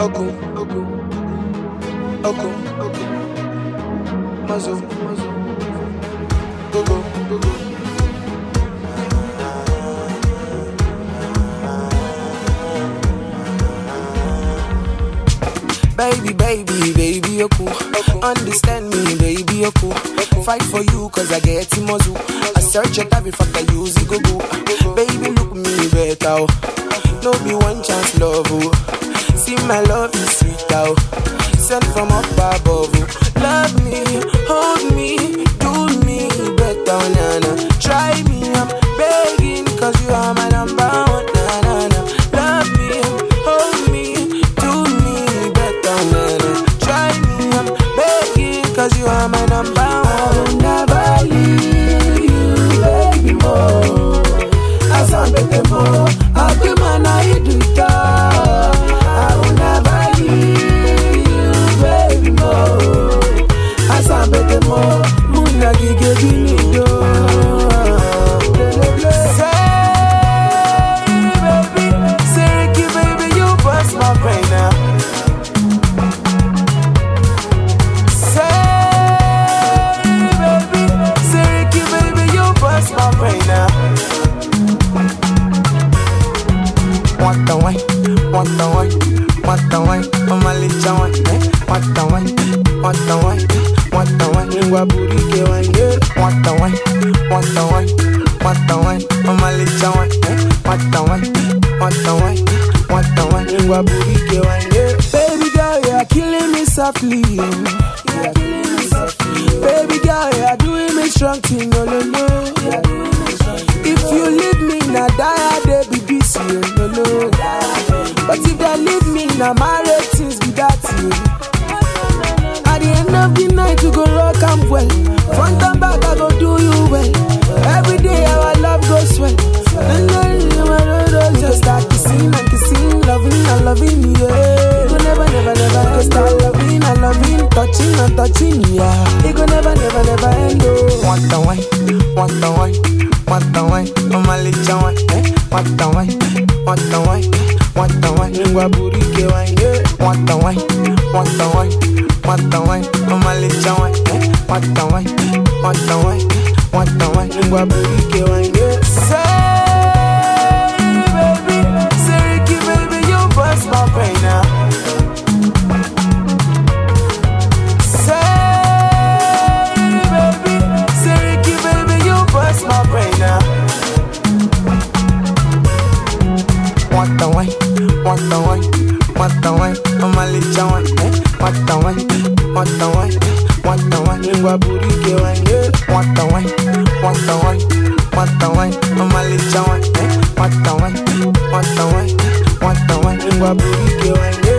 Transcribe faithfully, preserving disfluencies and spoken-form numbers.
Oku, Oku, Oku, Oku, Mazo, Mazo, Gogo, Gogo. Baby, baby, baby, you cool. Understand me, baby, you cool. Fight for you, cause I get Timozu. I search your tab if I can use it, go go. Baby, look me better. No be one chance, love. Oh. See my love is sweet out. Sent from up above. Love me, hold me, do me better, nana. Try me, I'm begging, cause you are my number one, nana. Love me, hold me, do me better, nana. Try me, I'm begging, cause you are my number one. I will never leave you, baby, more. As I'm better more, I'll be man, I do it all. I will never leave you, baby, more. As I'm better more, Muna gige bini do. Say, baby, say, Ricky, baby, you bust my brain now. Say, baby, say, Ricky, baby, you bust my brain now. What the way, what the way, what the way, I'm a little one, eh? What the way, what the way, what the way, Ngwa burike one, yeah. What the way, what the way, what the way, I'm a little one, eh? What the way, what the way, what the way, Ngwa burike one, yeah. Baby girl, you're killing me softly, you're killing me softly. Baby girl, you're doing me strong thing, no, no, no. If you leave me, now die, they be busy, no, no. But if they leave me, now my ratings be that you. At the end of the night, you go rock and well. Front and back, I go do you well. Every day, our love goes well. And then you just start kissing and kissing, loving and loving, yeah. You go never, never, never go start loving and loving, touching and touching, yeah. You go never, never, never end, oh. What the way, what the way, what the way, I'm a little one, eh? What the way, what the way, what the way, Ngwa burike one, yeah. What the way, what the way, what the way, I'm a little one, eh? What the way, what the way, what the way, Ngwa burike one, yeah. Say, baby, say, Ricky, baby, you bust my brain now. Say, baby, say, Ricky, baby, you bust my brain now. What the way, what the way, what the way, I'm a little one, eh? What the way, what the way, what the way, Ngwa burike one, yeah. What the way, what the way, what the way, I'm a little one, eh? What the way, what the way, what the way, Ngwa burike one, yeah.